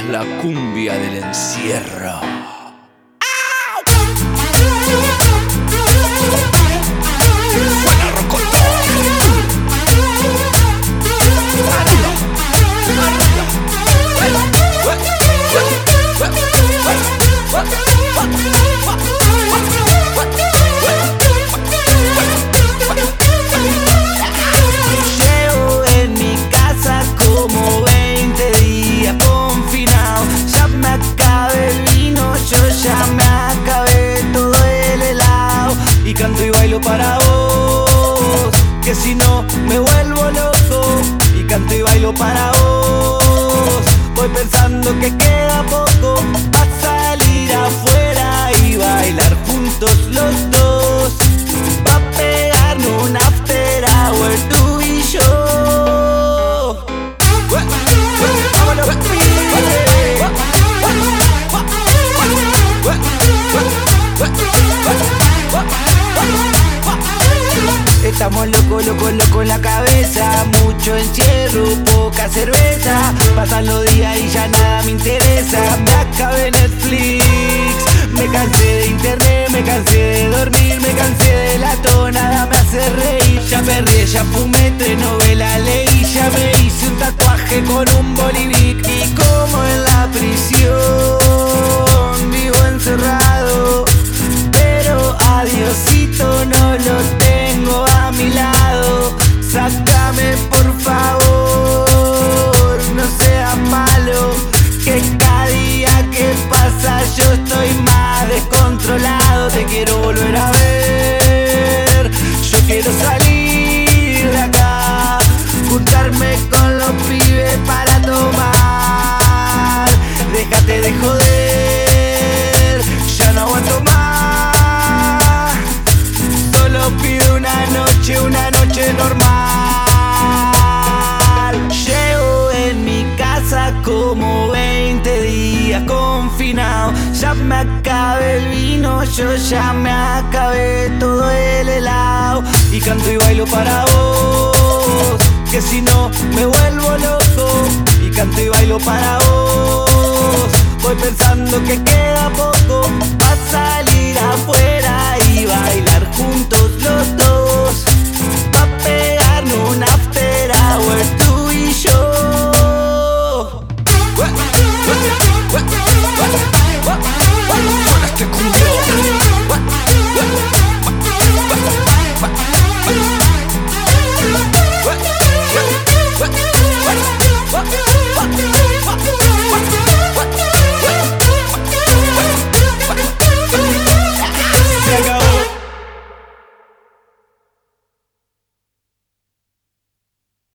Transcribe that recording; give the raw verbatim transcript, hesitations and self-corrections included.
es la cumbia del encierro. Buena rocoto. Llevo en mi casa como veinte días confinado. Ya me acabé el vino, yo ya me acabé todo el helado. Y canto y bailo para vos, que si no me vuelvo loco. Y canto y bailo para vos, voy pensando que queda poco pa' salir afuera y bailar juntos los dos. Pa' pegarnos un after hour tú y yo. Vámonos, estamos locos, locos, locos en la cabeza. Mucho encierro, poca cerveza. Pasan los días y ya nada me interesa. Me acabé Netflix, me cansé de internet, me cansé de dormir, me cansé de la tonada, me hace reír. Ya perré, ya fumé, tres novelas leí, ya me hice un tatuaje con un bolivic. Y como en la prisión vivo encerrado, pero a Diosito no lo tengo a mi lado. Sácame por favor, no seas malo, que cada día que pasa yo estoy más descontrolado. Te quiero volver a ver, yo quiero salir de acá, juntarme con los pibes para tomar. Déjate de joder, ya no aguanto más. Solo pido una noche, una noche normal. Llevo en mi casa como veinte días confinado. Ya me acabé el vino, yo ya me acabé todo el helado. Y canto y bailo para vos, que si no me vuelvo loco. Y canto y bailo para vos, voy pensando que queda poco pa' salir afuera y bailar juntos los dos.